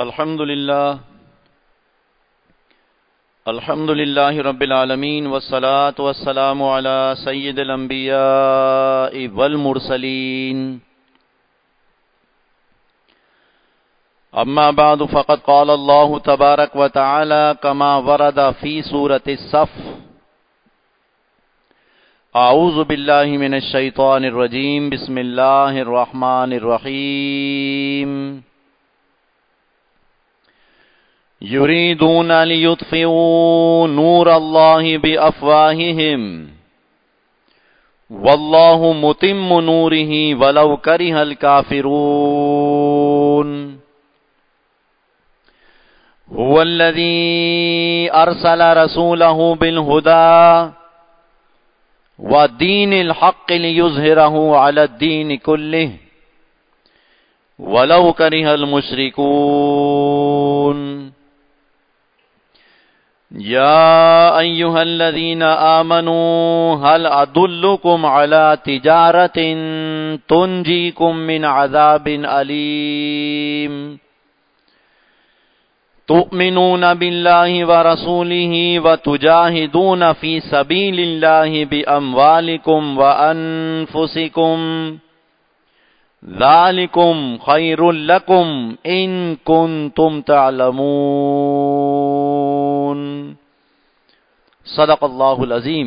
الحمد للہ رب العالمین والصلاة والسلام علی سید الانبیاء والمرسلین اما بعد فقد قال اللہ تبارک وتعالی کما ورد فی سورۃ الصف اعوذ باللہ من الشیطان الرجیم بسم اللہ الرحمن الرحیم یریدون لیطفئوا نور اللہ بافواہہم واللہ متم نورہ ولو کرہ الکافرون هو الذی ارسل رسولہ بالہدی ودین الحق لیظہرہ علی الدین کلہ ولو کرہ المشرکون یا ایہا الذین آمنوا هل ادلکم علی تجارت تنجیکم من عذاب علیم تؤمنون باللہ ورسولہ وتجاہدون فی سبیل اللہ باموالکم وانفسکم ذالکم خیر لکم ان کنتم تعلمون صدق اللہ العظیم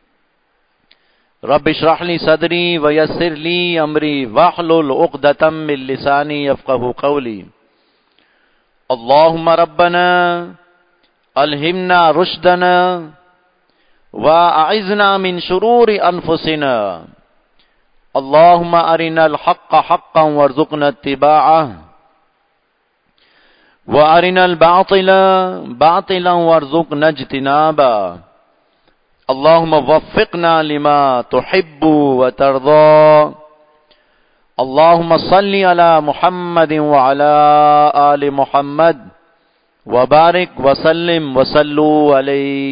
رب اشرح لی صدری ویسر لی امری واحلل عقدۃ من لسانی یفقہوا قولی اللہم ربنا الہمنا رشدنا واعذنا من شرور انفسنا اللہم ارنا الحق حقا وارزقنا اتباعہ وارنا الباطل باطلا وارزقنا اجتنابا اللہم وفقنا لما تحب وترضى اللہم صلی علی محمد وعلی آل محمد وبارک وسلم وصلو علیہ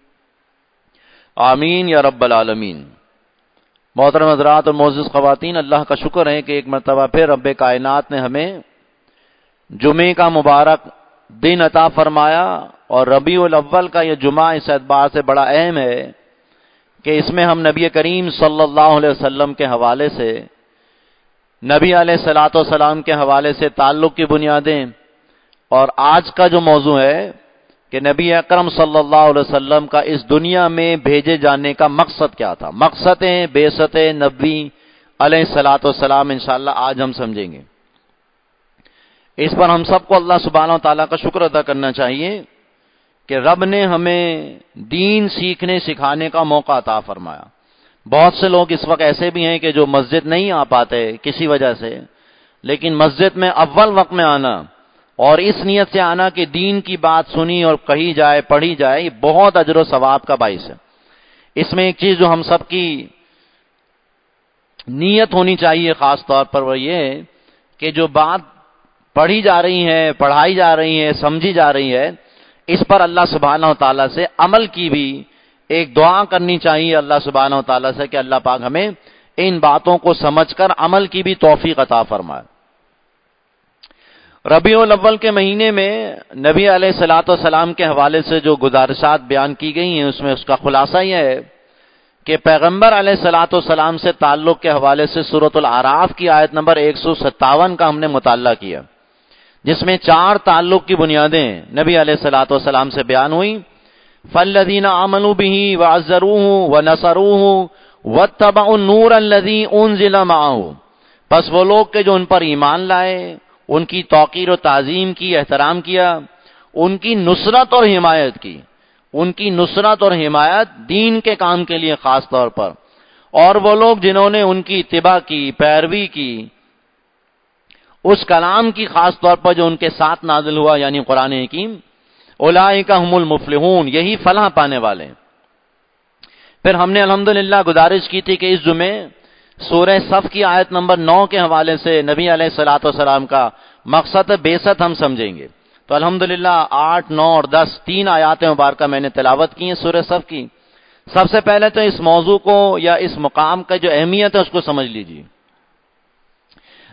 آمین یا رب العالمین۔ محترم حضرات اور معزز خواتین، اللہ کا شکر ہے کہ ایک مرتبہ پھر رب کائنات نے ہمیں جمعے کا مبارک دن عطا فرمایا، اور ربیع الاول کا یہ جمعہ اس اعتبار سے بڑا اہم ہے کہ اس میں ہم نبی کریم صلی اللہ علیہ وسلم کے حوالے سے، نبی علیہ الصلوۃ والسلام کے حوالے سے تعلق کی بنیادیں، اور آج کا جو موضوع ہے کہ نبی اکرم صلی اللہ علیہ وسلم کا اس دنیا میں بھیجے جانے کا مقصد کیا تھا، مقصد بعثت نبی علیہ الصلوۃ والسلام، انشاءاللہ آج ہم سمجھیں گے۔ اس پر ہم سب کو اللہ سبحانہ و تعالیٰ کا شکر ادا کرنا چاہیے کہ رب نے ہمیں دین سیکھنے سکھانے کا موقع عطا فرمایا۔ بہت سے لوگ اس وقت ایسے بھی ہیں کہ جو مسجد نہیں آ پاتے کسی وجہ سے، لیکن مسجد میں اول وقت میں آنا اور اس نیت سے آنا کہ دین کی بات سنی اور کہی جائے، پڑھی جائے، یہ بہت اجر و ثواب کا باعث ہے۔ اس میں ایک چیز جو ہم سب کی نیت ہونی چاہیے خاص طور پر وہ یہ کہ جو بات پڑھی جا رہی ہے، پڑھائی جا رہی ہے، سمجھی جا رہی ہے، اس پر اللہ سبحانہ و تعالیٰ سے عمل کی بھی ایک دعا کرنی چاہیے اللہ سبحانہ و تعالیٰ سے کہ اللہ پاک ہمیں ان باتوں کو سمجھ کر عمل کی بھی توفیق عطا فرمائے۔ ربیع الاول کے مہینے میں نبی علیہ الصلوۃ والسلام کے حوالے سے جو گزارشات بیان کی گئی ہیں، اس میں اس کا خلاصہ یہ ہے کہ پیغمبر علیہ الصلوۃ والسلام سے تعلق کے حوالے سے سورۃ الاعراف کی آیت نمبر 157 کا ہم نے مطالعہ کیا، جس میں 4 تعلق کی بنیادیں نبی علیہ الصلوۃ والسلام سے بیان ہوئی۔ فالذین آمنوا بہ وعزروہ ونصروہ واتبعوا النور الذی انزل معہ، پس وہ لوگ کہ جو ان پر ایمان لائے، ان کی توقیر و تعظیم کی، احترام کیا، ان کی نصرت اور حمایت کی، ان کی نصرت اور حمایت دین کے کام کے لیے خاص طور پر، اور وہ لوگ جنہوں نے ان کی اتباع کی، پیروی کی، اس کلام کی خاص طور پر جو ان کے ساتھ نازل ہوا یعنی قرآن حکیم، اولئک هم المفلحون، یہی فلاح پانے والے ہیں۔ پھر ہم نے الحمدللہ گزارش کی تھی کہ اس جمعے سورہ صف کی آیت نمبر 9 کے حوالے سے نبی علیہ الصلوۃ والسلام کا مقصد بعثت ہم سمجھیں گے۔ تو الحمدللہ 8، 9 اور 10 3 آیات مبارکہ میں نے تلاوت کی ہیں سورہ صف کی۔ سب سے پہلے تو اس موضوع کو یا اس مقام کا جو اہمیت ہے اس کو سمجھ لیجیے۔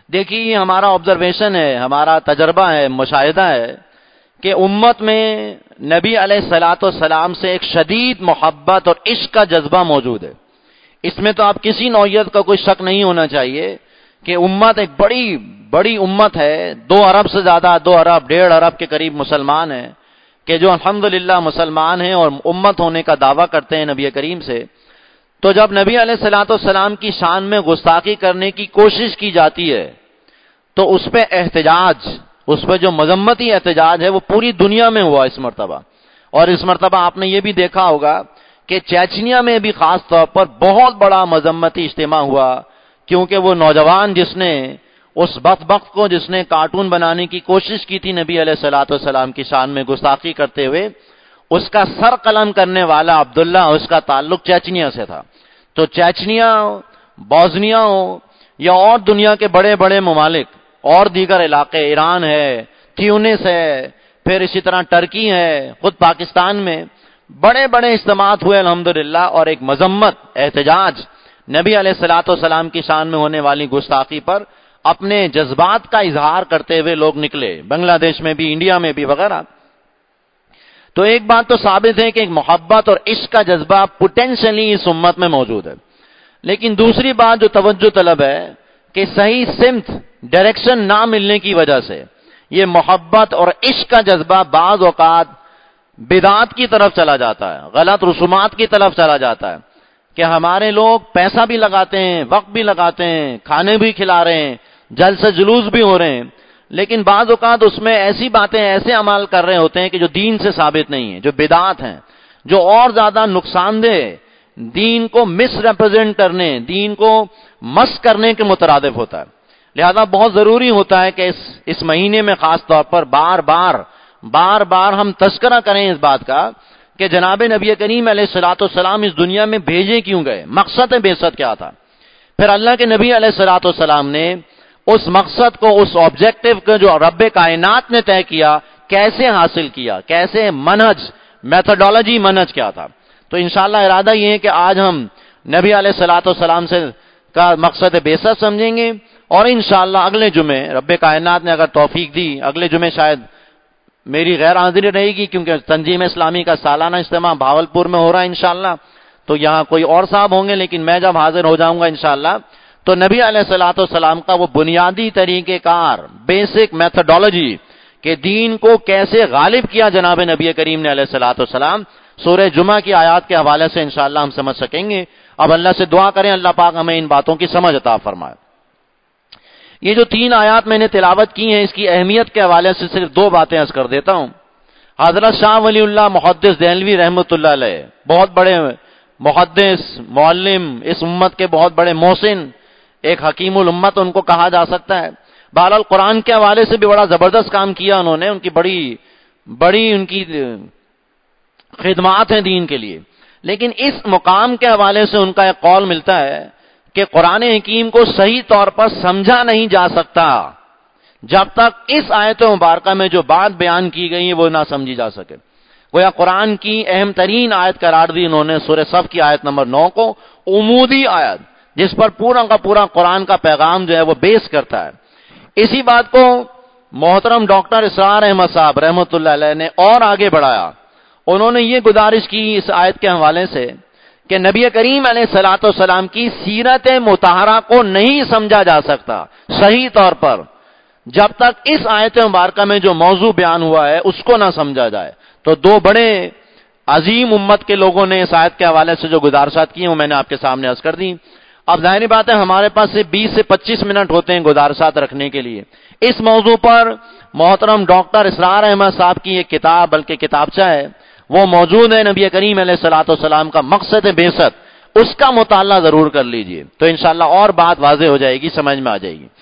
دیکھیے یہ ہمارا آبزرویشن ہے، ہمارا تجربہ ہے، مشاہدہ ہے کہ امت میں نبی علیہ الصلوۃ والسلام سے ایک شدید محبت اور عشق کا جذبہ موجود ہے۔ اس میں تو آپ کسی نوعیت کا کوئی شک نہیں ہونا چاہیے کہ امت ایک بڑی امت ہے، 2 ارب سے زیادہ، 2 ارب 1.5 ارب کے قریب مسلمان ہیں کہ جو الحمدللہ مسلمان ہیں اور امت ہونے کا دعویٰ کرتے ہیں نبی کریم سے۔ تو جب نبی علیہ الصلوۃ والسلام کی شان میں گستاخی کرنے کی کوشش کی جاتی ہے تو اس پہ احتجاج، اس پہ جو مذمتی احتجاج ہے وہ پوری دنیا میں ہوا اس مرتبہ۔ اور اس مرتبہ آپ نے یہ بھی دیکھا ہوگا کہ چیچنیا میں بھی خاص طور پر بہت بڑا مذمتی اجتماع ہوا، کیونکہ وہ نوجوان جس نے اس بدبخت کو، جس نے کارٹون بنانے کی کوشش کی تھی نبی علیہ الصلوۃ والسلام کی شان میں گستاخی کرتے ہوئے، اس کا سر قلم کرنے والا عبداللہ، اس کا تعلق چیچنیا سے تھا۔ تو چیچنیا، بوسنیا ہو یا اور دنیا کے بڑے بڑے ممالک اور دیگر علاقے، ایران ہے، تیونس ہے، پھر اسی طرح ٹرکی ہے، خود پاکستان میں بڑے بڑے اجتماعات ہوئے الحمدللہ، اور ایک مذمت، احتجاج نبی علیہ الصلوۃ والسلام کی شان میں ہونے والی گستاخی پر اپنے جذبات کا اظہار کرتے ہوئے لوگ نکلے، بنگلہ دیش میں بھی، انڈیا میں بھی وغیرہ۔ تو ایک بات تو ثابت ہے کہ ایک محبت اور عشق کا جذبہ پوٹینشلی اس امت میں موجود ہے، لیکن دوسری بات جو توجہ طلب ہے کہ صحیح سمت، ڈائریکشن نہ ملنے کی وجہ سے یہ محبت اور عشق کا جذبہ بعض اوقات بدعات کی طرف چلا جاتا ہے، غلط رسومات کی طرف چلا جاتا ہے کہ ہمارے لوگ پیسہ بھی لگاتے ہیں، وقت بھی لگاتے ہیں، کھانے بھی کھلا رہے ہیں، جلسے جلوس بھی ہو رہے ہیں، لیکن بعض اوقات اس میں ایسی باتیں، ایسے اعمال کر رہے ہوتے ہیں کہ جو دین سے ثابت نہیں ہیں، جو بدعات ہیں، جو اور زیادہ نقصان دہ، دین کو مس ریپرزینٹ کرنے، دین کو مس کرنے کے مترادف ہوتا ہے۔ لہذا بہت ضروری ہوتا ہے کہ اس مہینے میں خاص طور پر بار بار ہم تذکرہ کریں اس بات کا کہ جناب نبی کریم علیہ الصلوۃ والسلام اس دنیا میں بھیجے کیوں گئے، مقصد بعثت کیا تھا، پھر اللہ کے نبی علیہ الصلوۃ والسلام نے اس مقصد کو، اس آبجیکٹو کو جو رب کائنات نے طے کیا، کیسے حاصل کیا، کیسے منہج، میتھڈولوجی، منہج کیا تھا۔ تو انشاءاللہ ارادہ یہ ہے کہ آج ہم نبی علیہ الصلوۃ والسلام سے کا مقصد بعثت سمجھیں گے، اور انشاءاللہ اگلے جمعے رب کائنات نے اگر توفیق دی، اگلے جمعے شاید میری غیر حاضری رہے گی کیونکہ تنظیم اسلامی کا سالانہ اجتماع بھاولپور میں ہو رہا ہے انشاءاللہ، تو یہاں کوئی اور صاحب ہوں گے، لیکن میں جب حاضر ہو جاؤں گا انشاءاللہ تو نبی علیہ الصلوۃ والسلام کا وہ بنیادی طریقہ کار، بیسک میتھڈولوجی کہ دین کو کیسے غالب کیا جناب نبی کریم نے علیہ الصلوۃ والسلام، سورہ جمعہ کی آیات کے حوالے سے انشاءاللہ ہم سمجھ سکیں گے۔ اب اللہ سے دعا کریں اللہ پاک ہمیں ان باتوں کی سمجھ عطا فرمائے۔ یہ جو 3 آیات میں نے تلاوت کی ہیں، اس کی اہمیت کے حوالے سے صرف 2 باتیں عرض کر دیتا ہوں۔ حضرت شاہ ولی اللہ محدث دہلوی رحمۃ اللہ علیہ، بہت بڑے محدث، معلم، اس امت کے بہت بڑے محسن، ایک حکیم الامت ان کو کہا جا سکتا ہے۔ بہرحال قرآن کے حوالے سے بھی بڑا زبردست کام کیا انہوں نے، ان کی بڑی ان کی خدمات ہیں دین کے لیے، لیکن اس مقام کے حوالے سے ان کا ایک قول ملتا ہے کہ قرآن حکیم کو صحیح طور پر سمجھا نہیں جا سکتا جب تک اس آیت مبارکہ میں جو بات بیان کی گئی ہے وہ نہ سمجھی جا سکے۔ گویا قرآن کی اہم ترین آیت قرار دی انہوں نے سورہ صف کی آیت نمبر 9 کو، عمودی آیت جس پر پورا کا پورا قرآن کا پیغام جو ہے وہ بیس کرتا ہے۔ اسی بات کو محترم ڈاکٹر اسرار احمد صاحب رحمۃ اللہ علیہ نے اور آگے بڑھایا، انہوں نے یہ گزارش کی اس آیت کے حوالے سے کہ نبی کریم علیہ الصلوۃ والسلام کی سیرت مطہرہ کو نہیں سمجھا جا سکتا صحیح طور پر جب تک اس آیت مبارکہ میں جو موضوع بیان ہوا ہے اس کو نہ سمجھا جائے۔ تو 2 بڑے عظیم امت کے لوگوں نے اس آیت کے حوالے سے جو گزارشات کی ہیں وہ میں نے آپ کے سامنے عرض کر دی۔ اب ظاہری بات ہے ہمارے پاس سے 20 سے 25 منٹ ہوتے ہیں گزارشات رکھنے کے لیے۔ اس موضوع پر محترم ڈاکٹر اسرار احمد صاحب کی ایک کتاب، بلکہ کتابچہ ہے، وہ موجود ہے، نبی کریم علیہ الصلوۃ والسلام کا مقصد بعثت، اس کا مطالعہ ضرور کر لیجئے تو انشاءاللہ اور بات واضح ہو جائے گی، سمجھ میں آ جائے گی۔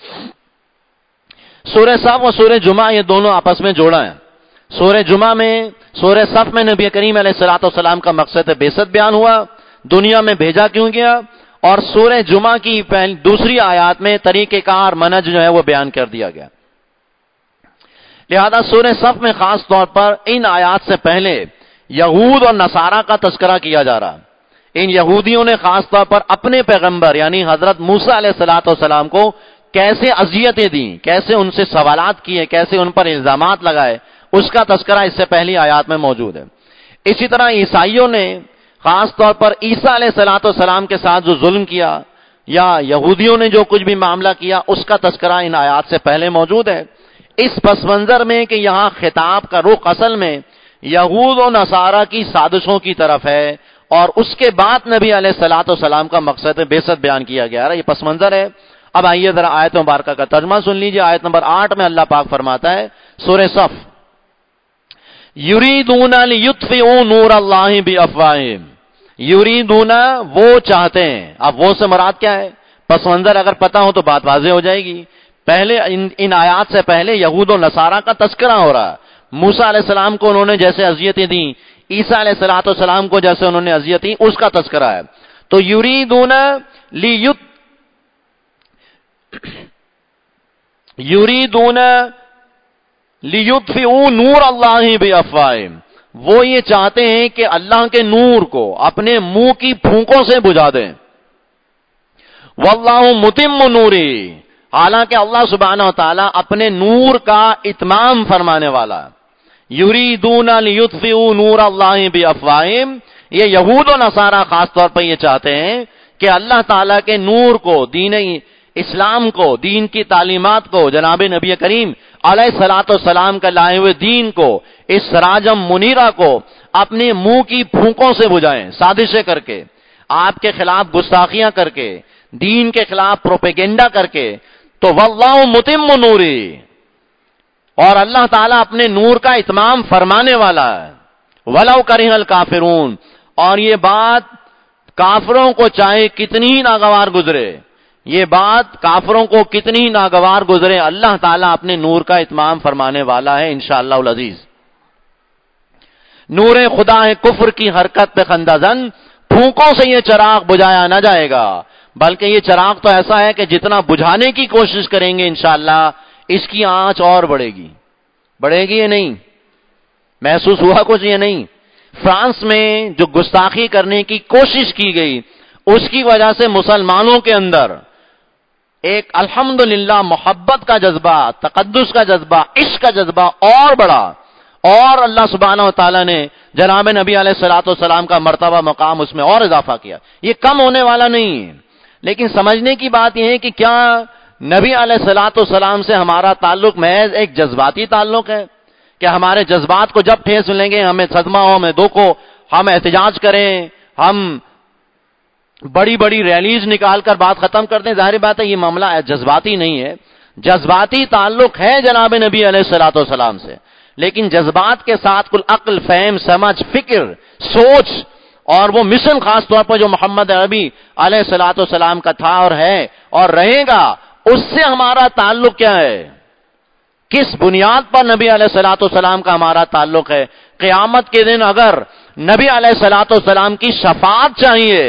سورہ صف اور سورہ جمعہ یہ دونوں آپس میں جوڑا ہے۔ سورہ جمعہ میں، سورہ صف میں نبی کریم علیہ الصلوۃ والسلام کا مقصد بعثت بیان ہوا، دنیا میں بھیجا کیوں گیا، اور سورہ جمعہ کی دوسری آیات میں طریقہ کار، منہج جو ہے وہ بیان کر دیا گیا۔ لہذا سورہ صف میں خاص طور پر ان آیات سے پہلے یہود اور نصارہ کا تذکرہ کیا جا رہا۔ ان یہودیوں نے خاص طور پر اپنے پیغمبر یعنی حضرت موسیٰ علیہ الصلوۃ والسلام کو کیسے اذیتیں دیں، کیسے ان سے سوالات کیے، کیسے ان پر الزامات لگائے، اس کا تذکرہ اس سے پہلی آیات میں موجود ہے۔ اسی طرح عیسائیوں نے خاص طور پر عیسیٰ علیہ الصلوۃ والسلام کے ساتھ جو ظلم کیا، یا یہودیوں نے جو کچھ بھی معاملہ کیا، اس کا تذکرہ ان آیات سے پہلے موجود ہے۔ اس پس منظر میں کہ یہاں خطاب کا رخ اصل میں یہود و نصارہ کی سازشوں کی طرف ہے، اور اس کے بعد نبی علیہ الصلوۃ والسلام کا مقصد بعثت بیان کیا گیا ہے، یہ پس منظر ہے۔ اب آئیے ذرا آیت مبارکہ کا ترجمہ سن لیجیے۔ آیت نمبر 8 میں اللہ پاک فرماتا ہے، سورہ صف، یریدون لیطفئوا نور اللہ بافواہہم، یریدون وہ چاہتے ہیں۔ اب وہ سے مراد کیا ہے؟ پس منظر اگر پتہ ہو تو بات واضح ہو جائے گی۔ پہلے ان آیات سے پہلے یہود و نصارہ کا تذکرہ ہو رہا ہے، موسیٰ علیہ السلام کو انہوں نے جیسے اذیتیں دیں، عیسیٰ علیہ السلام کو جیسے انہوں نے اذیت دی، اس کا تذکرہ ہے۔ تو یریدون لیطفئوا نور اللہ بافواہہم، وہ یہ چاہتے ہیں کہ اللہ کے نور کو اپنے منہ کی پھونکوں سے بجھا دیں۔ واللہ متم نورہ، حالانکہ اللہ سبحانہ و تعالیٰ اپنے نور کا اتمام فرمانے والا ہے۔ یریدون لیطفئوا نور اللہ بافواہہم، یہ یہود و نصارہ خاص طور پر یہ چاہتے ہیں کہ اللہ تعالیٰ کے نور کو، دین اسلام کو، دین کی تعلیمات کو، جناب نبی کریم علیہ الصلوۃ والسلام کا لائے ہوئے دین کو، اس سراجم منیرہ کو اپنے منہ کی پھونکوں سے بجھائیں، سازشیں کر کے، آپ کے خلاف گستاخیاں کر کے، دین کے خلاف پروپیگنڈا کر کے۔ تو واللہ متم نورہ، اور اللہ تعالیٰ اپنے نور کا اتمام فرمانے والا ہے۔ ولو کرہ الکافرون، اور یہ بات کافروں کو چاہے کتنی ہی ناگوار گزرے، یہ بات کافروں کو کتنی ہی ناگوار گزرے، اللہ تعالیٰ اپنے نور کا اتمام فرمانے والا ہے انشاءاللہ العزیز۔ نور خدا ہے کفر کی حرکت پہ خندہ زن، پھونکوں سے یہ چراغ بجھایا نہ جائے گا، بلکہ یہ چراغ تو ایسا ہے کہ جتنا بجھانے کی کوشش کریں گے انشاءاللہ اس کی آنچ اور بڑھے گی۔ بڑھے گی یا نہیں؟ محسوس ہوا کچھ یا نہیں؟ فرانس میں جو گستاخی کرنے کی کوشش کی گئی، اس کی وجہ سے مسلمانوں کے اندر ایک الحمدللہ محبت کا جذبہ، تقدس کا جذبہ، عشق کا جذبہ اور بڑھا، اور اللہ سبحانہ و تعالیٰ نے جناب نبی علیہ الصلوۃ والسلام کا مرتبہ مقام اس میں اور اضافہ کیا۔ یہ کم ہونے والا نہیں ہے، لیکن سمجھنے کی بات یہ ہے کہ کیا نبی علیہ الصلوۃ والسلام سے ہمارا تعلق محض ایک جذباتی تعلق ہے کہ ہمارے جذبات کو جب ٹھیس ملیں گے، ہمیں صدمہ ہو، ہمیں دکھ ہو، ہم احتجاج کریں، ہم بڑی بڑی ریلیز نکال کر بات ختم کر دیں؟ ظاہر بات ہے یہ معاملہ جذباتی نہیں ہے۔ جذباتی تعلق ہے جناب نبی علیہ الصلوۃ والسلام سے، لیکن جذبات کے ساتھ کل عقل، فہم، سمجھ، فکر، سوچ، اور وہ مشن خاص طور پر جو محمد عربی علیہ الصلوۃ والسلام کا تھا اور ہے اور رہے گا، اس سے ہمارا تعلق کیا ہے؟ کس بنیاد پر نبی علیہ الصلوۃ والسلام کا ہمارا تعلق ہے؟ قیامت کے دن اگر نبی علیہ الصلوۃ والسلام کی شفاعت چاہیے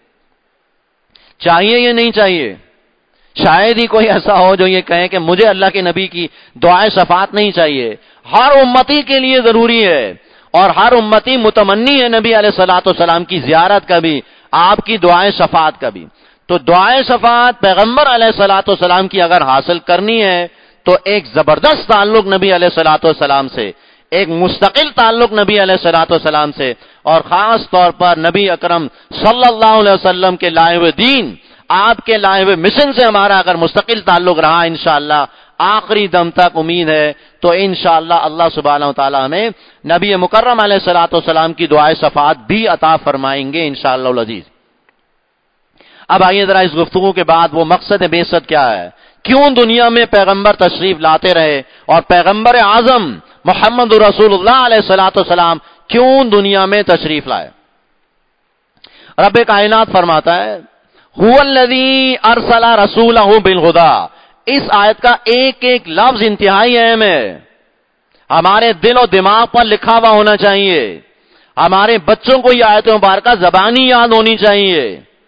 یا نہیں چاہیے؟ شاید ہی کوئی ایسا ہو جو یہ کہے کہ مجھے اللہ کے نبی کی دعائے شفاعت نہیں چاہیے۔ ہر امتی کے لیے ضروری ہے، اور ہر امتی متمنی ہے نبی علیہ الصلوۃ والسلام کی زیارت کا بھی، آپ کی دعائیں شفاعت کا بھی۔ تو دعائیں شفاعت پیغمبر علیہ الصلوۃ والسلام کی اگر حاصل کرنی ہے تو ایک زبردست تعلق نبی علیہ الصلوۃ والسلام سے، ایک مستقل تعلق نبی علیہ الصلوۃ والسلام سے، اور خاص طور پر نبی اکرم صلی اللہ علیہ وسلم کے لائے ہوئے دین، آپ کے لائے ہوئے مشن سے ہمارا اگر مستقل تعلق رہا انشاءاللہ آخری دم تک، امید ہے تو انشاءاللہ اللہ سبحانہ و تعالی ہمیں نبی مکرم علیہ الصلوۃ والسلام کی دعائے شفاعت بھی عطا فرمائیں گے انشاءاللہ العزیز۔ اب آئیے ذرا اس گفتگو کے بعد وہ مقصد بعثت کیا ہے، کیوں دنیا میں پیغمبر تشریف لاتے رہے، اور پیغمبر اعظم محمد رسول اللہ علیہ الصلوۃ والسلام کیوں دنیا میں تشریف لائے؟ رب کائنات فرماتا ہے هو الذی ارسل رسولہ بالہدی، اس آیت کا ایک ایک لفظ انتہائی اہم ہے، ہمارے دل و دماغ پر لکھا ہوا ہونا چاہیے، ہمارے بچوں کو یہ آیت مبارکہ زبانی یاد ہونی چاہیے۔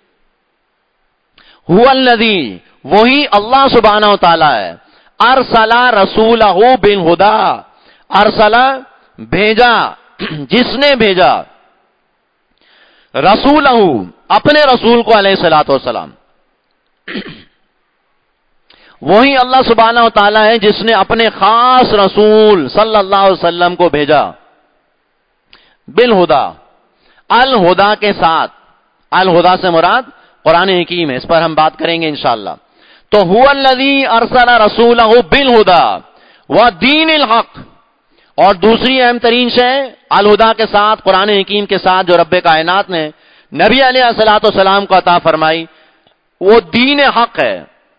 هو الذی، وہی اللہ سبحانہ و تعالی ہے، ارسل رسولہ بالہدی، ارسل بھیجا، جس نے بھیجا، رسولہ اپنے رسول کو علیہ الصلوۃ والسلام، وہی اللہ سبحانہ و تعالیٰ ہے جس نے اپنے خاص رسول صلی اللہ علیہ وسلم کو بھیجا بالہدا، الہدا کے ساتھ. الہدا سے مراد قرآن حکیم ہے، اس پر ہم بات کریں گے انشاءاللہ. تو هو الذی ارسل رسولہ بالہدا ودین الحق. اور دوسری اہم ترین شے الہدا کے ساتھ، قرآن حکیم کے ساتھ جو رب کائنات نے نبی علیہ الصلوۃ والسلام کو عطا فرمائی، وہ دین حق ہے،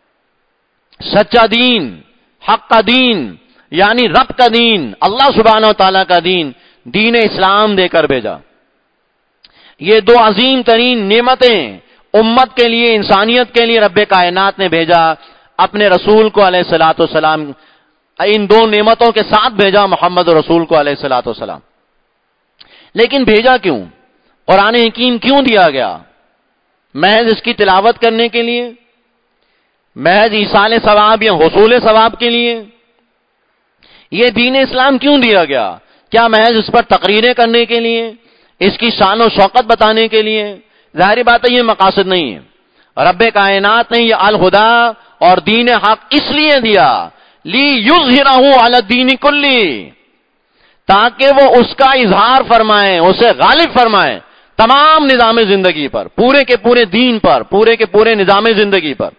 سچا دین، حق کا دین، یعنی رب کا دین، اللہ سبحانہ و تعالیٰ کا دین، دین اسلام دے کر بھیجا. یہ دو عظیم ترین نعمتیں امت کے لیے، انسانیت کے لیے رب کائنات نے بھیجا اپنے رسول کو علیہ الصلوۃ والسلام. ان دو نعمتوں کے ساتھ بھیجا محمد رسول کو علیہ الصلوۃ والسلام. لیکن بھیجا کیوں؟ قرآن حکیم کیوں دیا گیا؟ محض اس کی تلاوت کرنے کے لیے؟ محض ایصال ثواب یا حصول ثواب کے لیے؟ یہ دین اسلام کیوں دیا گیا؟ کیا محض اس پر تقریریں کرنے کے لیے، اس کی شان و شوکت بتانے کے لیے؟ ظاہری بات ہے یہ مقاصد نہیں ہے. رب کائنات نے یہ الہدا اور دین حق اس لیے دیا لی یظہرہ علی الدین کلی، تاکہ وہ اس کا اظہار فرمائے، اسے غالب فرمائے تمام نظام زندگی پر، پورے کے پورے دین پر، پورے کے پورے نظام زندگی پر.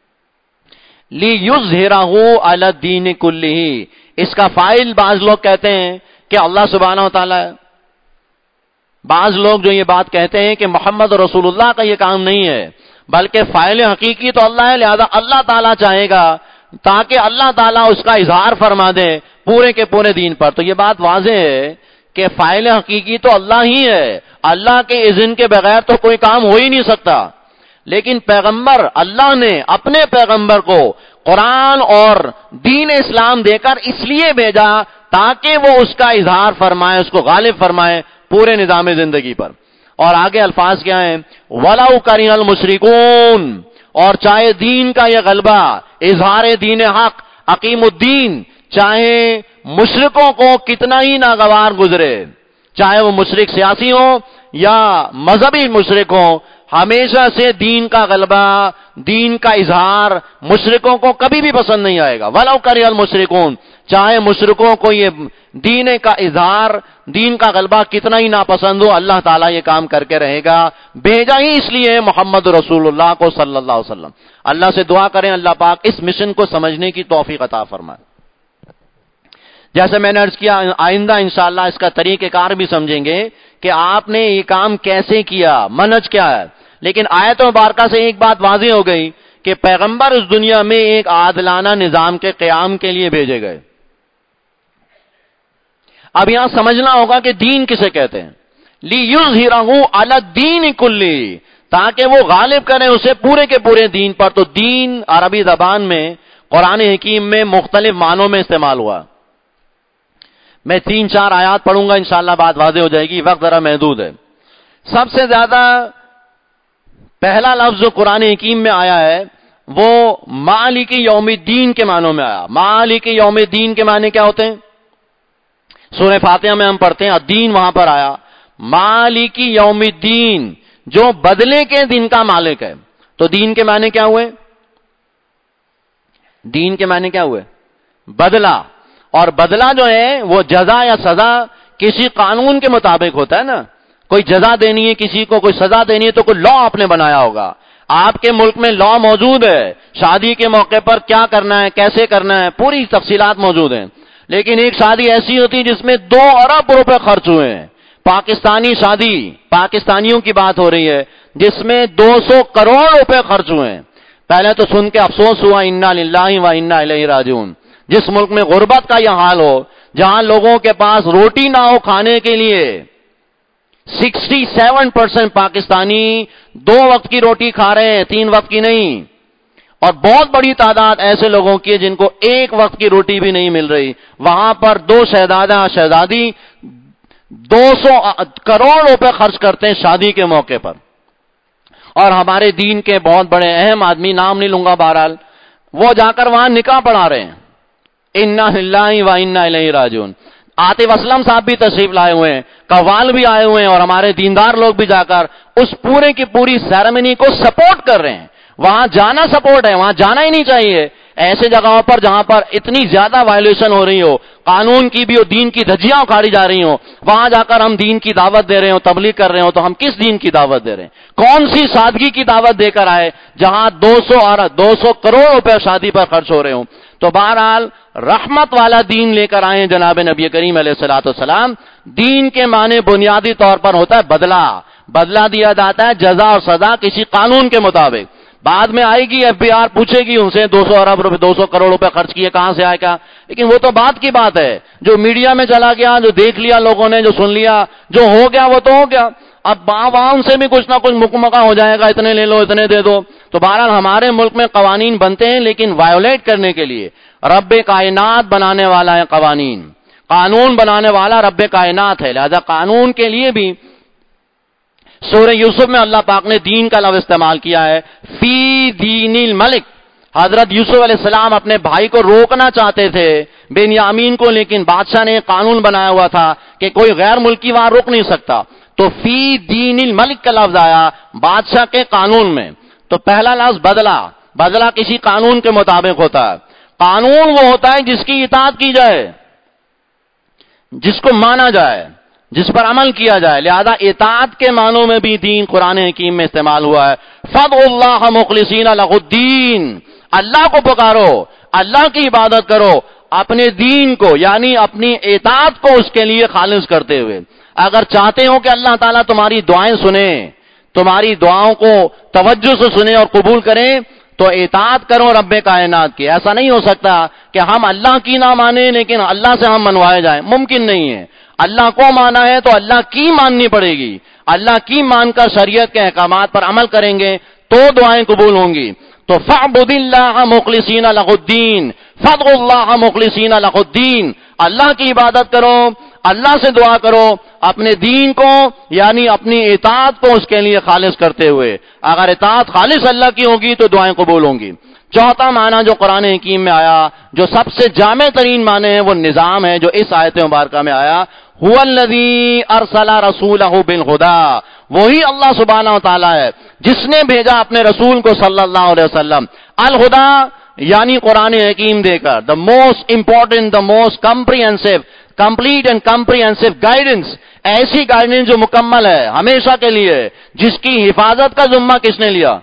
لی یظہرہ علی الدین کلی، اس کا فاعل بعض لوگ کہتے ہیں کہ اللہ سبحانہ و تعالی ہے. بعض لوگ جو یہ بات کہتے ہیں کہ محمد رسول اللہ کا یہ کام نہیں ہے، بلکہ فاعل حقیقی تو اللہ ہے، لہذا اللہ تعالیٰ چاہے گا تاکہ اللہ تعالیٰ اس کا اظہار فرما دے پورے کے پورے دین پر. تو یہ بات واضح ہے کہ فاعل حقیقی تو اللہ ہی ہے، اللہ کے اذن کے بغیر تو کوئی کام ہو ہی نہیں سکتا. لیکن پیغمبر، اللہ نے اپنے پیغمبر کو قرآن اور دین اسلام دے کر اس لیے بھیجا تاکہ وہ اس کا اظہار فرمائے، اس کو غالب فرمائے پورے نظام زندگی پر. اور آگے الفاظ کیا ہیں؟ وَلَوْ كَرِهَ الْمُشْرِكُونَ، اور چاہے دین کا یہ غلبہ، اظہار دین حق، اقیم الدین، چاہے مشرکوں کو کتنا ہی ناگوار گزرے، چاہے وہ مشرک سیاسی ہوں یا مذہبی مشرک ہوں، ہمیشہ سے دین کا غلبہ، دین کا اظہار مشرکوں کو کبھی بھی پسند نہیں آئے گا. وَلَوْ كَرِهَ الْمُشْرِكُونَ، چاہے مشرکوں کو یہ دین کا اظہار، دین کا غلبہ کتنا ہی ناپسند ہو، اللہ تعالیٰ یہ کام کر کے رہے گا. بھیجا ہی اس لیے محمد رسول اللہ کو صلی اللہ علیہ وسلم. اللہ سے دعا کریں اللہ پاک اس مشن کو سمجھنے کی توفیق عطا فرمائے. جیسے میں نے عرض کیا، آئندہ انشاءاللہ اس کا طریقہ کار بھی سمجھیں گے کہ آپ نے یہ کام کیسے کیا، منہج کیا ہے. لیکن آیت مبارکہ سے ایک بات واضح ہو گئی کہ پیغمبر اس دنیا میں ایک عادلانہ نظام کے قیام کے لیے بھیجے گئے. اب یہاں سمجھنا ہوگا کہ دین کسے کہتے ہیں. لیظہرہ علی الدین کلی، تاکہ وہ غالب کریں اسے پورے کے پورے دین پر. تو دین عربی زبان میں قرآن حکیم میں مختلف معنوں میں استعمال ہوا. میں 3-4 آیات پڑھوں گا، انشاءاللہ بات واضح ہو جائے گی، وقت ذرا محدود ہے. سب سے زیادہ پہلا لفظ جو قرآن حکیم میں آیا ہے وہ مالک یوم الدین کے معنوں میں آیا. مالک یوم الدین کے معنی کیا ہوتے ہیں؟ سورہ فاتحہ میں ہم پڑھتے ہیں الدین، وہاں پر آیا مالک یوم الدین، جو بدلے کے دن کا مالک ہے. تو دین کے معنی کیا ہوئے؟ دین کے معنی کیا ہوئے؟ بدلہ. اور بدلہ جو ہے وہ جزا یا سزا کسی قانون کے مطابق ہوتا ہے نا. کوئی جزا دینی ہے کسی کو، کوئی سزا دینی ہے تو کوئی لا آپ نے بنایا ہوگا. آپ کے ملک میں لا موجود ہے، شادی کے موقع پر کیا کرنا ہے، کیسے کرنا ہے، پوری تفصیلات موجود ہیں. لیکن ایک شادی ایسی ہوتی جس میں 2 ارب روپے خرچ ہوئے ہیں. پاکستانی شادی، پاکستانیوں کی بات ہو رہی ہے، جس میں 200 کروڑ روپے خرچ ہوئے ہیں. پہلے تو سن کے افسوس ہوا، انا للہ و انا الیہ راجعون. جس ملک میں غربت کا یہ حال ہو، جہاں لوگوں کے پاس روٹی نہ ہو کھانے کے لیے، 67% پاکستانی 2 وقت کی روٹی کھا رہے ہیں، 3 وقت کی نہیں. اور بہت بڑی تعداد ایسے لوگوں کی ہے جن کو 1 وقت کی روٹی بھی نہیں مل رہی. وہاں پر 2 شہزادہ شہزادی 200 کروڑ روپے خرچ کرتے ہیں شادی کے موقع پر. اور ہمارے دین کے بہت بڑے اہم آدمی، نام نہیں لوں گا بہرحال، وہ جا کر وہاں نکاح پڑھا رہے ہیں. انا للہ و انا الیہ راجعون. عاطف اسلم صاحب بھی تشریف لائے ہوئے ہیں، قوال بھی آئے ہوئے ہیں، اور ہمارے دیندار لوگ بھی جا کر اس پورے کی پوری سیریمنی کو سپورٹ کر رہے ہیں. وہاں جانا سپورٹ ہے، وہاں جانا ہی نہیں چاہیے. ایسے جگہوں پر جہاں پر اتنی زیادہ وائلیشن ہو رہی ہو، قانون کی بھی ہو، دین کی دھجیاں اکھاڑی جا رہی ہوں، وہاں جا کر ہم دین کی دعوت دے رہے ہوں، تبلیغ کر رہے ہوں، تو ہم کس دین کی دعوت دے رہے ہیں؟ کون سی سادگی کی دعوت دے کر آئے جہاں 200 کروڑ روپے شادی پر خرچ ہو رہے ہوں؟ تو بہرحال رحمت والا دین لے کر آئے جناب نبی کریم علیہ الصلوۃ والسلام۔ دین کے معنی بنیادی طور پر ہوتا ہے بدلہ دیا جاتا ہے، جزا اور سزا کسی قانون کے مطابق۔ بعد میں آئے گی ایف بی آر پوچھے گی ان سے 200 ارب روپے 200 کروڑ روپے خرچ کیے کہاں سے آئے کیا، لیکن وہ تو بعد کی بات ہے، جو میڈیا میں چلا گیا، جو دیکھ لیا لوگوں نے، جو سن لیا، جو ہو گیا وہ تو ہو گیا۔ اب عوام سے بھی کچھ نہ کچھ مکمکہ ہو جائے گا، اتنے لے لو اتنے دے دو۔ تو بہرحال ہمارے ملک میں قوانین بنتے ہیں لیکن وائیولیٹ کرنے کے لیے رب کائنات بنانے والا ہے، قانون بنانے والا رب کائنات ہے، لہذا قانون کے لیے بھی سورہ یوسف میں اللہ پاک نے دین کا لفظ استعمال کیا ہے، فی دین الملک۔ حضرت یوسف علیہ السلام اپنے بھائی کو روکنا چاہتے تھے بنیامین کو، لیکن بادشاہ نے قانون بنایا ہوا تھا کہ کوئی غیر ملکی وہاں روک نہیں سکتا، تو فی دین الملک کا لفظ آیا بادشاہ کے قانون میں۔ تو پہلا لفظ بدلہ کسی قانون کے مطابق ہوتا ہے۔ قانون وہ ہوتا ہے جس کی اطاعت کی جائے، جس کو مانا جائے، جس پر عمل کیا جائے، لہذا اطاعت کے معنوں میں بھی دین قرآن حکیم میں استعمال ہوا ہے۔ فَادْعُوا اللَّهَ مُخْلِصِينَ لَهُ الدِّينَ، اللہ کو پکارو، اللہ کی عبادت کرو، اپنے دین کو یعنی اپنی اطاعت کو اس کے لیے خالص کرتے ہوئے۔ اگر چاہتے ہو کہ اللہ تعالیٰ تمہاری دعائیں سنیں، تمہاری دعاؤں کو توجہ سے سنیں اور قبول کریں، تو اطاعت کرو رب کائنات کی۔ ایسا نہیں ہو سکتا کہ ہم اللہ کی نہ مانیں لیکن اللہ سے ہم منوائے جائیں، ممکن نہیں ہے۔ اللہ کو مانا ہے تو اللہ کی ماننی پڑے گی، اللہ کی مان کر شریعت کے احکامات پر عمل کریں گے تو دعائیں قبول ہوں گی۔ تو فَاعْبُدِ اللَّهَ مُخْلِصِينَ لَهُ الدِّينَ، فَادْعُوا اللَّهَ مُخْلِصِينَ لَهُ الدِّينَ، اللہ کی عبادت کرو، اللہ سے دعا کرو، اپنے دین کو یعنی اپنی اطاعت کو اس کے لیے خالص کرتے ہوئے۔ اگر اطاعت خالص اللہ کی ہوگی تو دعائیں قبول ہوں گی۔ چوتھا معنی جو قرآن حکیم میں آیا، جو سب سے جامع ترین معنی ہے، وہ نظام ہے جو اس آیت مبارکہ میں آیا، هو الذی ارسل رسولہ بالہدی، وہی اللہ سبحانہ و تعالی ہے جس نے بھیجا اپنے رسول کو صلی اللہ علیہ وسلم الہدی یعنی قرآن حکیم دے کر، the most important, the most comprehensive, complete and comprehensive guidance، ایسی گائیڈنس جو مکمل ہے ہمیشہ کے لیے، جس کی حفاظت کا ذمہ کس نے لیا؟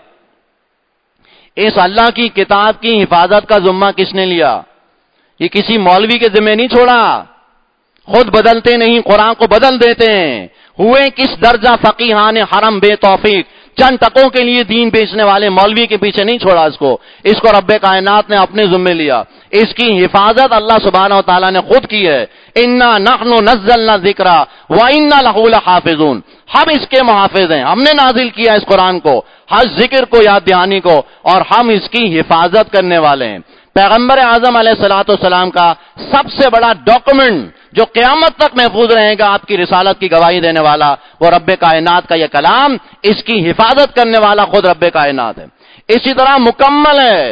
اس اللہ کی کتاب کی حفاظت کا ذمہ کس نے لیا؟ یہ کسی مولوی کے ذمہ نہیں چھوڑا، خود بدلتے نہیں، قرآن کو بدل دیتے ہیں۔ ہوئے کس درجہ فقیہان حرم بے توفیق، چند ٹکوں کے لیے دین بیچنے والے مولوی کے پیچھے نہیں چھوڑا اس کو رب کائنات نے اپنے ذمہ لیا۔ اس کی حفاظت اللہ سبحانہ و تعالیٰ نے خود کی ہے، انا نحن نزلنا الذکر وانا لہ لحافظون، ہم اس کے محافظ ہیں، ہم نے نازل کیا اس قرآن کو، ہر ذکر کو، یاد دہانی کو، اور ہم اس کی حفاظت کرنے والے ہیں۔ پیغمبر اعظم علیہ الصلوۃ والسلام کا سب سے بڑا ڈاکومنٹ جو قیامت تک محفوظ رہے گا، آپ کی رسالت کی گواہی دینے والا، وہ رب کائنات کا یہ کلام، اس کی حفاظت کرنے والا خود رب کائنات ہے۔ اسی طرح مکمل ہے،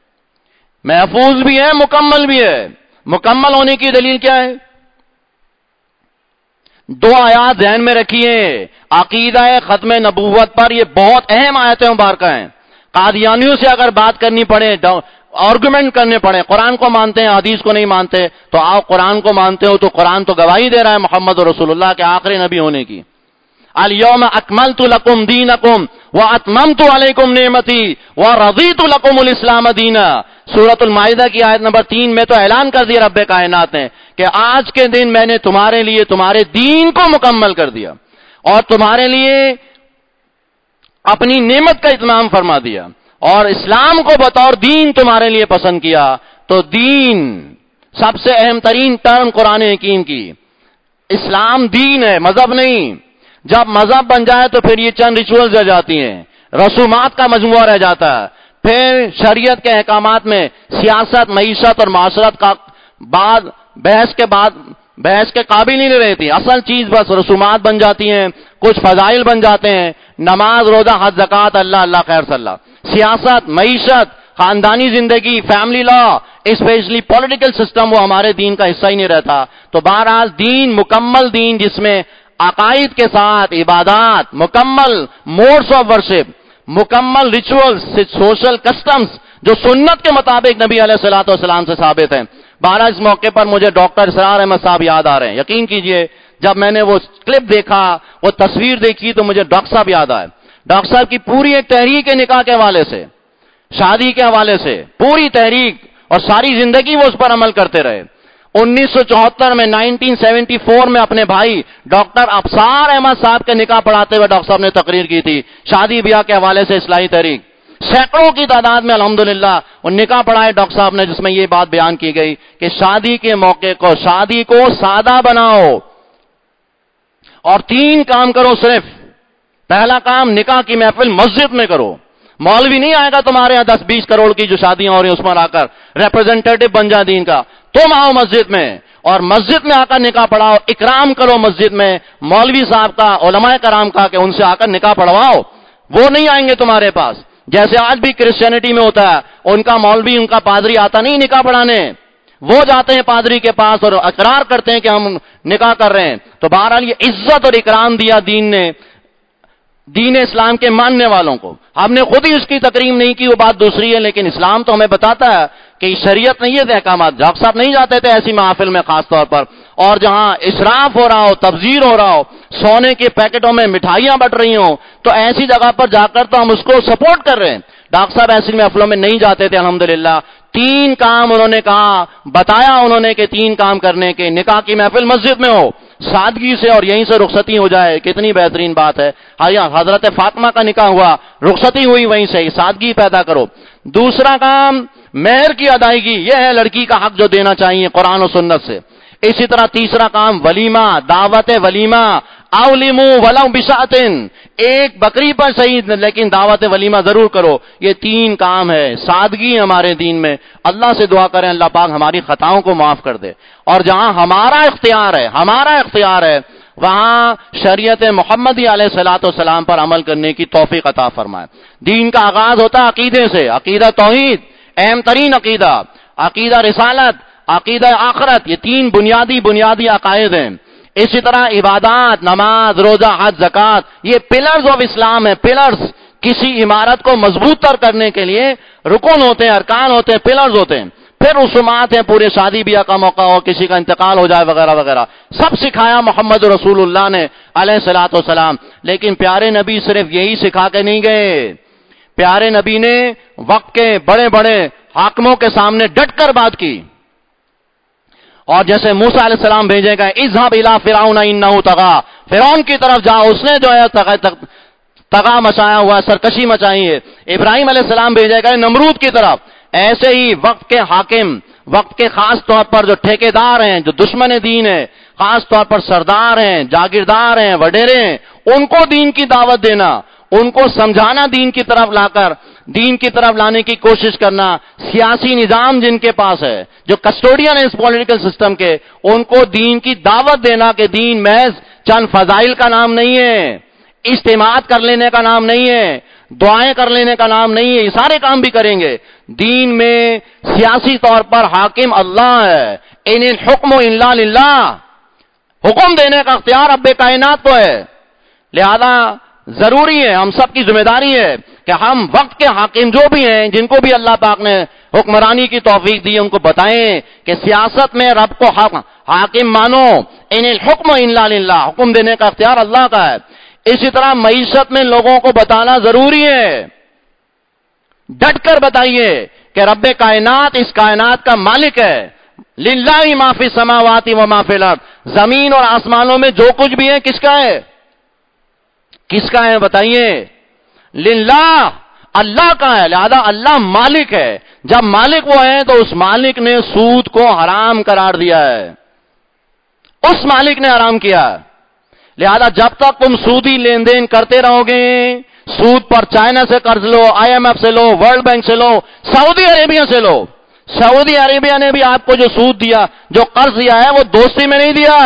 محفوظ بھی ہے، مکمل بھی ہے۔ مکمل ہونے کی دلیل کیا ہے؟ دو آیات ذہن میں رکھیے، عقیدہ ختم نبوت پر یہ بہت اہم آیتیں مبارکہ ہیں۔ قادیانیوں سے اگر بات کرنی پڑے، آرگومنٹ کرنے پڑے، قرآن کو مانتے ہیں حدیث کو نہیں مانتے، تو آپ قرآن کو مانتے ہو تو قرآن تو گواہی دے رہا ہے محمد رسول اللہ کے آخری نبی ہونے کی۔ الیوم اکملت لکم دینکم واتممت علیکم نعمتی ورضیت لکم الاسلام دینا، سورۃ المائدہ کی آیت نمبر 3 میں تو اعلان کر دیا رب کائنات نے کہ آج کے دن میں نے تمہارے لیے تمہارے دین کو مکمل کر دیا اور تمہارے لیے اپنی نعمت کا اتمام فرما دیا اور اسلام کو بطور دین تمہارے لیے پسند کیا۔ تو دین سب سے اہم ترین ٹرم قرآن حکیم کی، اسلام دین ہے، مذہب نہیں۔ جب مذہب بن جائے تو پھر یہ چند ریچولز رہ جاتی ہیں، رسومات کا مجموعہ رہ جاتا ہے، پھر شریعت کے احکامات میں سیاست، معیشت اور معاشرت کا بحث کے قابل ہی نہیں رہتی۔ اصل چیز بس رسومات بن جاتی ہیں، کچھ فضائل بن جاتے ہیں، نماز، روزہ، حج، زکوٰۃ، اللہ خیر صلی اللہ۔ سیاست، معیشت، خاندانی زندگی، family law, specially political system, وہ ہمارے دین کا حصہ ہی نہیں رہتا۔ تو بہرحال دین، مکمل دین جس میں عقائد کے ساتھ عبادات، مکمل موڈس آف ورشپ، مکمل ریچولز، سوشل کسٹمز جو سنت کے مطابق نبی علیہ الصلوۃ والسلام سے ثابت ہیں. بہرحال اس موقع پر مجھے ڈاکٹر اسرار احمد صاحب یاد آ رہے ہیں. یقین کیجئے جب میں نے وہ کلپ دیکھا, وہ تصویر دیکھی, تو مجھے ڈاکٹر صاحب یاد آئے. ڈاکٹر صاحب کی پوری ایک تحریک ہے نکاح کے حوالے سے, شادی کے حوالے سے پوری تحریک, اور ساری زندگی وہ اس پر عمل کرتے رہے. 1974 میں 1974 میں اپنے بھائی ڈاکٹر ابصار احمد صاحب کے نکاح پڑھاتے ہوئے ڈاکٹر صاحب نے تقریر کی تھی شادی بیاہ کے حوالے سے اصلاحی تحریک. سینکڑوں کی تعداد میں الحمدللہ وہ نکاح پڑھائے ڈاکٹر صاحب نے, جس میں یہ بات بیان کی گئی کہ شادی کے موقع کو, شادی کو سادہ بناؤ اور 3 کام کرو صرف. پہلا کام, نکاح کی محفل مسجد میں کرو. مولوی نہیں آئے گا تمہارے یہاں 10-20 کروڑ کی جو شادیاں ہو رہی ہیں اس پر آ کر ریپرزینٹیٹو بن جا دین کا. تم آؤ مسجد میں, اور مسجد میں آ کر نکاح پڑھاؤ. اکرام کرو مسجد میں مولوی صاحب کا, علماء کرام کا, کہ ان سے آ کر نکاح پڑھواؤ. وہ نہیں آئیں گے تمہارے پاس, جیسے آج بھی کرسچینٹی میں ہوتا ہے, ان کا مولوی, ان کا پادری آتا نہیں نکاح پڑھانے, وہ جاتے ہیں پادری کے پاس اور اقرار کرتے ہیں کہ ہم نکاح کر رہے ہیں. تو بہرحال یہ عزت اور اکرام دیا دین نے, دین اسلام کے ماننے والوں کو. ہم نے خود ہی اس کی تکریم نہیں کی, وہ بات دوسری ہے, لیکن اسلام تو ہمیں بتاتا ہے کہ شریعت نے یہ احکامات. ڈاکٹر صاحب نہیں جاتے تھے ایسی محافل میں خاص طور پر, اور جہاں اسراف ہو رہا ہو, تبذیر ہو رہا ہو, سونے کے پیکٹوں میں مٹھائیاں بٹ رہی ہوں, تو ایسی جگہ پر جا کر تو ہم اس کو سپورٹ کر رہے ہیں. ڈاکٹر صاحب ایسی محفلوں میں نہیں جاتے تھے الحمدللہ. 3 کام انہوں نے کہا, بتایا انہوں نے کہ 3 کام کرنے کے. نکاح کی محفل مسجد میں ہو, سادگی سے, اور یہیں سے رخصتی ہو جائے. کتنی بہترین بات ہے. حضرت فاطمہ کا نکاح ہوا, رخصتی ہوئی وہیں سے, سادگی پیدا کرو. دوسرا کام, مہر کی ادائیگی. یہ ہے لڑکی کا حق جو دینا چاہیے قرآن و سنت سے. اسی طرح تیسرا کام ولیمہ, دعوت ولیمہ. اولمو ولو بشاتن, ایک بکری پر صحیح لیکن دعوت ولیمہ ضرور کرو. یہ 3 کام ہے. سادگی ہمارے دین میں. اللہ سے دعا کریں اللہ پاک ہماری خطاؤں کو معاف کر دے, اور جہاں ہمارا اختیار ہے وہاں شریعت محمدی علیہ الصلوۃ والسلام پر عمل کرنے کی توفیق عطا فرمائے. دین کا آغاز ہوتا ہے عقیدے سے. عقیدہ توحید اہم ترین عقیدہ, عقیدہ رسالت, عقیدہ آخرت. یہ 3 بنیادی عقائد ہیں. اسی طرح عبادات, نماز, روزہ, حج, زکات, یہ پلرز آف اسلام ہے. پلرز کسی عمارت کو مضبوط تر کرنے کے لیے رکن ہوتے ہیں, ارکان ہوتے ہیں, پلرز ہوتے ہیں. پھر رسومات ہیں, پورے شادی بیاہ کا موقع ہو, کسی کا انتقال ہو جائے وغیرہ وغیرہ, سب سکھایا محمد رسول اللہ نے علیہ الصلوۃ والسلام. لیکن پیارے نبی صرف یہی سکھا کے نہیں گئے. پیارے نبی نے وقت کے بڑے بڑے حاکموں کے سامنے ڈٹ کر بات کی. اور جیسے موسیٰ علیہ السلام بھیجے گئے, اذهب الى فرعون انه طغى, فرعون کی طرف جاؤ, اس نے جو ہے طغا مچایا ہوا ہے, سرکشی مچائی ہے. ابراہیم علیہ السلام بھیجے گئے نمرود کی طرف. ایسے ہی وقت کے حاکم, وقت کے خاص طور پر جو ٹھیکیدار ہیں, جو دشمن دین ہے, خاص طور پر سردار ہیں, جاگیردار ہیں, وڈیرے ہیں, ان کو دین کی دعوت دینا, ان کو سمجھانا, دین کی طرف لا کر دین کی طرف لانے کی کوشش کرنا. سیاسی نظام جن کے پاس ہے, جو کسٹوڈین ہے اس پولیٹیکل سسٹم کے, ان کو دین کی دعوت دینا کہ دین محض چند فضائل کا نام نہیں ہے, اجتماعات کر لینے کا نام نہیں ہے, دعائیں کر لینے کا نام نہیں ہے. یہ سارے کام بھی کریں گے. دین میں سیاسی طور پر حاکم اللہ ہے. ان الحکم الا للہ, حکم دینے کا اختیار رب کائنات کو ہے. لہذا ضروری ہے, ہم سب کی ذمہ داری ہے کہ ہم وقت کے حاکم جو بھی ہیں, جن کو بھی اللہ پاک نے حکمرانی کی توفیق دی, ان کو بتائیں کہ سیاست میں رب کو حاکم مانو. ان الحکم الا للہ, حکم دینے کا اختیار اللہ کا ہے. اسی طرح معیشت میں لوگوں کو بتانا ضروری ہے. ڈٹ کر بتائیے کہ رب کائنات اس کائنات کا مالک ہے. للہ ما فی السماوات و ما فی الارض, زمین اور آسمانوں میں جو کچھ بھی ہے کس کا ہے؟ کس کا ہے بتائیے؟ للہ, اللہ کا ہے. لہذا اللہ مالک ہے. جب مالک وہ ہے تو اس مالک نے سود کو حرام قرار دیا ہے, اس مالک نے حرام کیا. لہذا جب تک تم سودی لین دین کرتے رہو گے, سود پر چائنا سے قرض لو, IMF سے لو, ورلڈ بینک سے لو, سعودی عربیہ سے لو. سعودی عربیہ نے بھی آپ کو جو سود دیا, جو قرض دیا ہے, وہ دوستی میں نہیں دیا,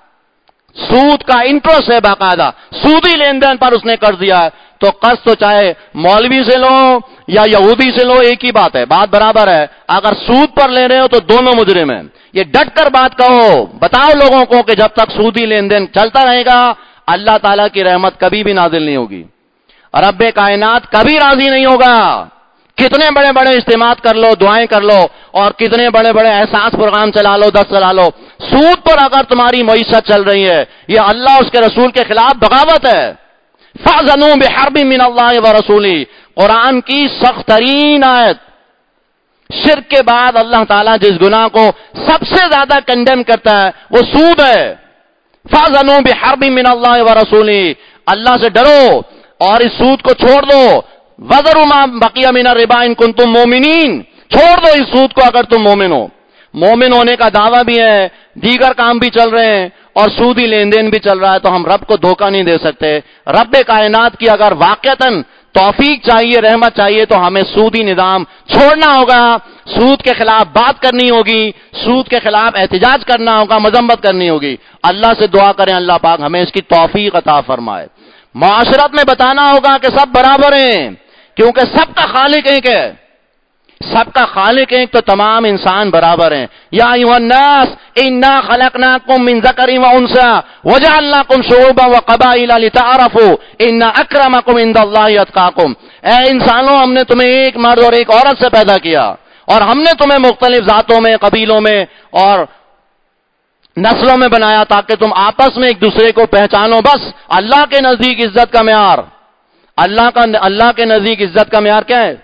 سود کا انٹرسٹ ہے باقاعدہ, سودی لین دین پر اس نے قرض دیا ہے. تو قرض تو چاہے مولوی سے لو یا یہودی سے لو, ایک ہی بات ہے, بات برابر ہے. اگر سود پر لے رہے ہو تو دونوں مجرم ہیں. یہ ڈٹ کر بات کہو, بتاؤ لوگوں کو کہ جب تک سودی لین دین چلتا رہے گا اللہ تعالیٰ کی رحمت کبھی بھی نازل نہیں ہوگی, رب کائنات کبھی راضی نہیں ہوگا. کتنے بڑے بڑے اجتماعات کر لو، دعائیں کر لو، اور کتنے بڑے بڑے احساس پروگرام چلا لو، 10 چلا لو، سود پر اگر تمہاری معیشت چل رہی ہے، یہ اللہ اس کے رسول کے خلاف بغاوت ہے۔ فَأْذَنُوا بِحَرْبٍ مِّنَ اللَّهِ وَرَسُولِهِ، قرآن کی سخت ترین آیت۔ شرک کے بعد اللہ تعالیٰ جس گناہ کو سب سے زیادہ کنڈیم کرتا ہے وہ سود ہے۔ فَأْذَنُوا بِحَرْبٍ مِّنَ اللَّهِ وَرَسُولِهِ، اللہ سے ڈرو اور اس سود کو چھوڑ دو۔ وَذَرُوا مَا بَقِيَ مِنَ الرِّبَا إِن كُنتُم مُؤْمِنِينَ، چھوڑ دو اس سود کو اگر تم مومن ہو۔ مومن ہونے کا دعویٰ بھی ہے، دیگر کام بھی چل رہے ہیں اور سودی لین دین بھی چل رہا ہے، تو ہم رب کو دھوکہ نہیں دے سکتے۔ رب کائنات کی اگر واقعتاً توفیق چاہیے، رحمت چاہیے، تو ہمیں سودی نظام چھوڑنا ہوگا، سود کے خلاف بات کرنی ہوگی، سود کے خلاف احتجاج کرنا ہوگا، مذمت کرنی ہوگی۔ اللہ سے دعا کریں اللہ پاک ہمیں اس کی توفیق عطا فرمائے۔ معاشرت میں بتانا ہوگا کہ سب برابر ہیں، کیونکہ سب کا خالق ایک ہے، سب کا خالق ایک تو تمام انسان برابر ہیں۔ یا ایھا الناس انا خلقناکم من ذکر و انثی وجعلناکم شعوبا وقبائل لتعارفوا ان اکرمکم عند اللہ اتقاکم، اے انسانوں ہم نے تمہیں ایک مرد اور ایک عورت سے پیدا کیا، اور ہم نے تمہیں مختلف ذاتوں میں، قبیلوں میں اور نسلوں میں بنایا تاکہ تم آپس میں ایک دوسرے کو پہچانو۔ بس اللہ کے نزدیک عزت کا معیار، اللہ کے نزدیک عزت کا معیار کیا ہے؟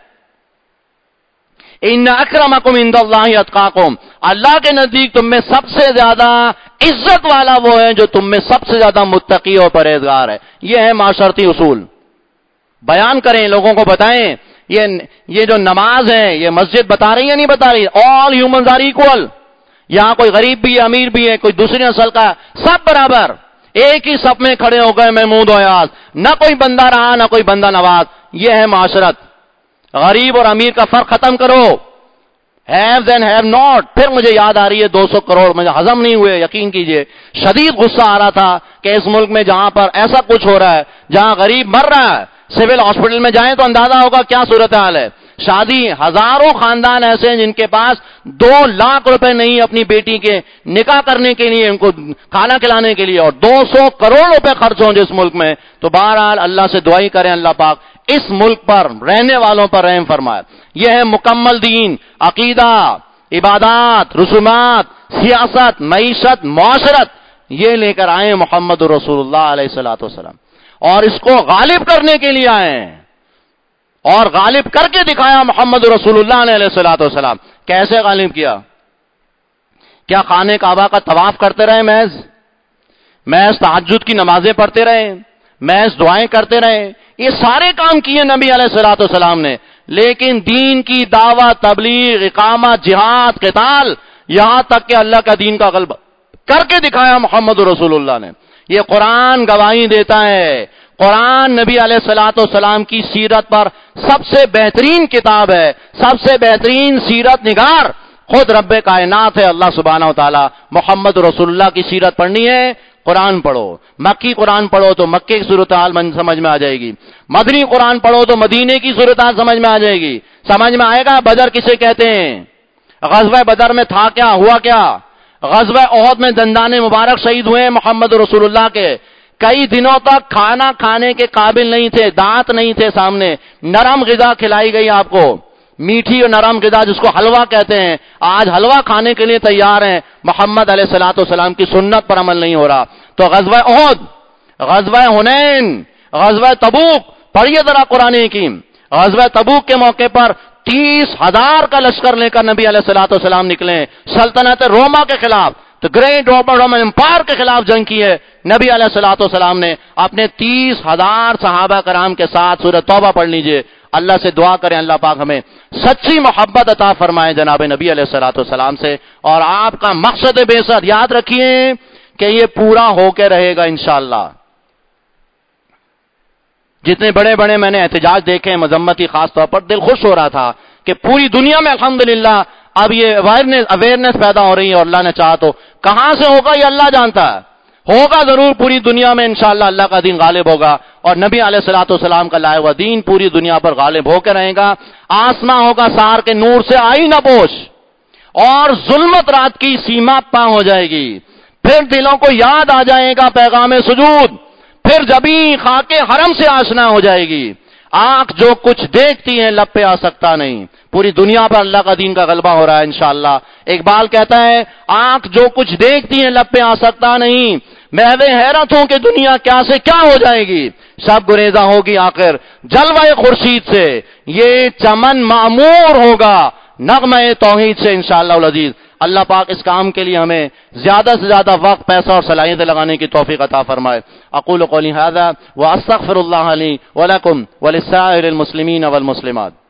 ان اکرمکم عند اللہ اتقاکم، اللہ کے نزدیک تم میں سب سے زیادہ عزت والا وہ ہے جو تم میں سب سے زیادہ متقی اور پرہیزگار ہے۔ یہ ہے معاشرتی اصول، بیان کریں، لوگوں کو بتائیں۔ یہ جو نماز ہے یہ مسجد بتا رہی ہے نہیں بتا رہی؟ آل ہیومنز آر ایکول، یہاں کوئی غریب بھی ہے، امیر بھی ہے، کوئی دوسری نسل کا، سب برابر، ایک ہی صف میں کھڑے ہو گئے محمود و ایاز، نہ کوئی بندہ رہا نہ کوئی بندہ نواز۔ یہ ہے معاشرت۔ غریب اور امیر کا فرق ختم کرو، ہیوز اینڈ ہیو ناٹ۔ پھر مجھے یاد آ رہی ہے 200 کروڑ مجھے ہضم نہیں ہوئے، یقین کیجئے، شدید غصہ آ رہا تھا کہ اس ملک میں جہاں پر ایسا کچھ ہو رہا ہے، جہاں غریب مر رہا ہے، سول ہاسپٹل میں جائیں تو اندازہ ہوگا کیا صورتحال ہے۔ شادی، ہزاروں خاندان ایسے ہیں جن کے پاس 2 لاکھ روپے نہیں اپنی بیٹی کے نکاح کرنے کے لیے، ان کو کھانا کھلانے کے لیے، اور 200 کروڑ روپے خرچ ہوں جس ملک میں۔ تو بہرحال اللہ سے دعائی کریں اللہ پاک اس ملک پر رہنے والوں پر رحم فرمائے۔ یہ ہے مکمل دین، عقیدہ، عبادات، رسومات، سیاست، معیشت، معاشرت، یہ لے کر آئے محمد رسول اللہ علیہ الصلوۃ والسلام، اور اس کو غالب کرنے کے لیے آئے ہیں، اور غالب کر کے دکھایا محمد رسول اللہ نے علیہ الصلوۃ والسلام۔ کیسے غالب کیا؟ کیا خانہ کعبہ کا طواف کرتے رہے محض تہجد کی نمازیں پڑھتے رہے، محض دعائیں کرتے رہے؟ یہ سارے کام کیے نبی علیہ الصلوۃ والسلام نے، لیکن دین کی دعوت، تبلیغ، اقامت، جہاد، قتال، یہاں تک کہ اللہ کا دین کا غلبہ کر کے دکھایا محمد رسول اللہ نے۔ یہ قرآن گواہی دیتا ہے، قرآن نبی علیہ الصلوۃ والسلام کی سیرت پر سب سے بہترین کتاب ہے، سب سے بہترین سیرت نگار خود رب کائنات ہے اللہ سبحانہ و تعالی۔ محمد رسول اللہ کی سیرت پڑھنی ہے، قرآن پڑھو، مکی قرآن پڑھو تو مکے کی صورتحال سمجھ میں آ جائے گی، مدنی قرآن پڑھو تو مدینے کی صورتحال سمجھ میں آ جائے گی، سمجھ میں آئے گا بدر کسے کہتے ہیں، غزوہ بدر میں تھا کیا، ہوا کیا، غزوہ احد میں دندان مبارک شہید ہوئے محمد رسول اللہ کے، کئی دنوں تک کھانا کھانے کے قابل نہیں تھے، دانت نہیں تھے سامنے، نرم غذا کھلائی گئی آپ کو، میٹھی اور نرم غذا جس کو حلوہ کہتے ہیں، آج حلوہ کھانے کے لیے تیار ہیں، محمد علیہ الصلوۃ والسلام کی سنت پر عمل نہیں ہو رہا۔ تو غزوہ احد، غزوہ حنین، غزوہ تبوک، پڑھیے ذرا قرآن حکیم، غزوہ تبوک کے موقع پر 30,000 کا لشکر لے کر نبی علیہ الصلوۃ والسلام نکلے، سلطنت روما کے خلاف، تو گریٹ رومن امپائر کے خلاف جنگ کی ہے۔ نبی علیہ الصلوۃ والسلام نے اپنے 30,000 صحابہ کرام کے ساتھ سورہ توبہ پڑھ لیجئے۔ اللہ سے دعا کریں اللہ پاک ہمیں سچی محبت عطا فرمائے جناب نبی علیہ الصلوۃ والسلام سے، اور آپ کا مقصد بعثت یاد رکھیے کہ یہ پورا ہو کے رہے گا انشاءاللہ۔ جتنے بڑے بڑے میں نے احتجاج دیکھے مذمتی، خاص طور پر دل خوش ہو رہا تھا کہ پوری دنیا میں الحمدللہ اب یہ اویئرنیس پیدا ہو رہی ہے، اور اللہ نے چاہا تو کہاں سے ہوگا یہ اللہ جانتا ہے، ہوگا ضرور پوری دنیا میں انشاءاللہ اللہ کا دین غالب ہوگا، اور نبی علیہ الصلوۃ والسلام کا لائے ہوا دین پوری دنیا پر غالب ہو کے رہے گا۔ آسماں ہوگا سار کے نور سے آئی نہ پوش، اور ظلمت رات کی سیما پا ہو جائے گی، پھر دلوں کو یاد آ جائے گا پیغام سجود، پھر جبیں خاک حرم سے آشنا ہو جائے گی، آنکھ جو کچھ دیکھتی ہے لب پہ آ سکتا نہیں. پوری دنیا پر اللہ کا دین کا غلبہ ہو رہا ہے انشاءاللہ. اقبال کہتا ہے آنکھ جو کچھ دیکھتی ہے لب پہ آ سکتا نہیں، محو حیرت ہوں کہ دنیا کیا سے کیا ہو جائے گی، سب گریزاں ہوگی آخر جلوہ خورشید سے، یہ چمن معمور ہوگا نغمہ توحید سے انشاءاللہ العزیز. اللہ پاک اس کام کے لیے ہمیں زیادہ سے زیادہ وقت، پیسہ اور صلاحیتیں لگانے کی توفیق عطا فرمائے. اقول قولی ھذا واستغفر اللہ لی ولکم ولسائر المسلمین والمسلمات.